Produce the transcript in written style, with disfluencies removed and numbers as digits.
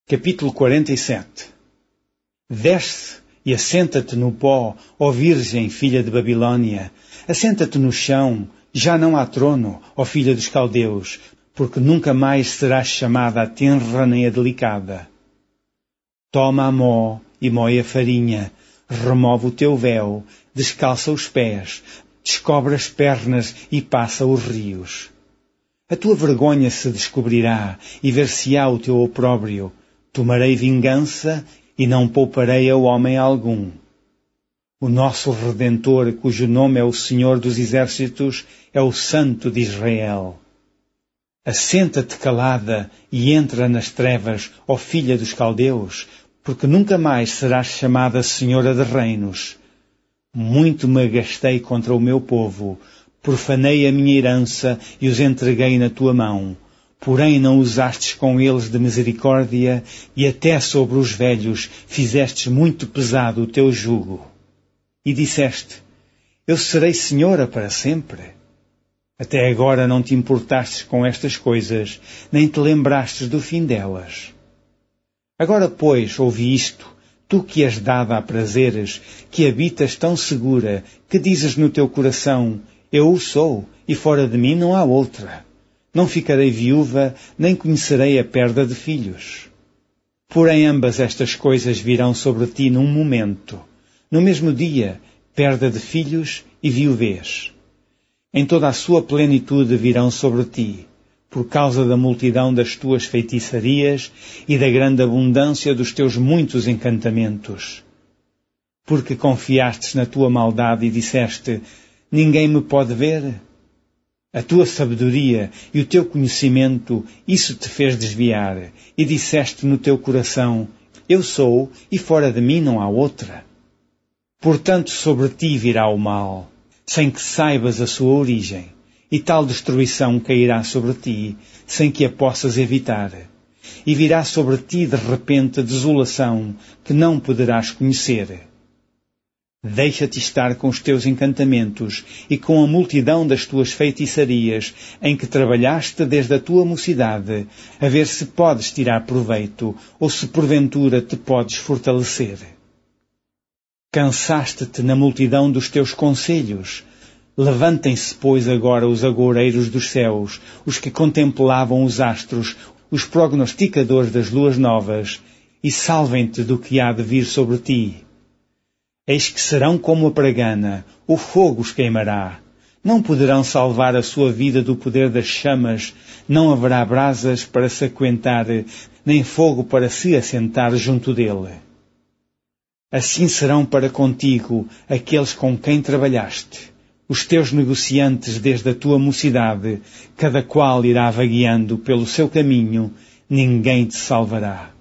Capítulo 47. Desce e assenta-te no pó, ó Virgem, filha de Babilônia. Assenta-te no chão, já não há trono, ó filha dos caldeus, porque nunca mais serás chamada a tenra nem a delicada. Toma a mó e moe a farinha, remove o teu véu, descalça os pés, descobre as pernas e passa os rios. A tua vergonha se descobrirá e ver-se-á o teu opróbrio. Tomarei vingança e não pouparei ao homem algum. O nosso Redentor, cujo nome é o Senhor dos Exércitos, é o Santo de Israel. Assenta-te calada e entra nas trevas, ó filha dos caldeus, porque nunca mais serás chamada Senhora de Reinos. Muito me agastei contra o meu povo, profanei a minha herança e os entreguei na tua mão. Porém não usastes com eles de misericórdia, e até sobre os velhos fizestes muito pesado o teu jugo. E disseste, eu serei senhora para sempre. Até agora não te importastes com estas coisas, nem te lembrastes do fim delas. Agora, pois, ouve isto, tu que és dada a prazeres, que habitas tão segura, que dizes no teu coração, eu o sou, e fora de mim não há outra. Não ficarei viúva, nem conhecerei a perda de filhos. Porém ambas estas coisas virão sobre ti num momento. No mesmo dia, perda de filhos e viuvez. Em toda a sua plenitude virão sobre ti, por causa da multidão das tuas feitiçarias e da grande abundância dos teus muitos encantamentos. Porque confiastes na tua maldade e disseste, ninguém me pode ver? A tua sabedoria e o teu conhecimento, isso te fez desviar, e disseste no teu coração, eu sou, e fora de mim não há outra. Portanto sobre ti virá o mal, sem que saibas a sua origem, e tal destruição cairá sobre ti, sem que a possas evitar. E virá sobre ti de repente desolação, que não poderás conhecer. Deixa-te estar com os teus encantamentos e com a multidão das tuas feitiçarias, em que trabalhaste desde a tua mocidade, a ver se podes tirar proveito, ou se porventura te podes fortalecer. Cansaste-te na multidão dos teus conselhos. Levantem-se, pois, agora os agoureiros dos céus, os que contemplavam os astros, os prognosticadores das luas novas, e salvem-te do que há de vir sobre ti. Eis que serão como a pragana, o fogo os queimará. Não poderão salvar a sua vida do poder das chamas, não haverá brasas para se aquentar, nem fogo para se assentar junto dele. Assim serão para contigo aqueles com quem trabalhaste, os teus negociantes desde a tua mocidade, cada qual irá vagueando pelo seu caminho, ninguém te salvará.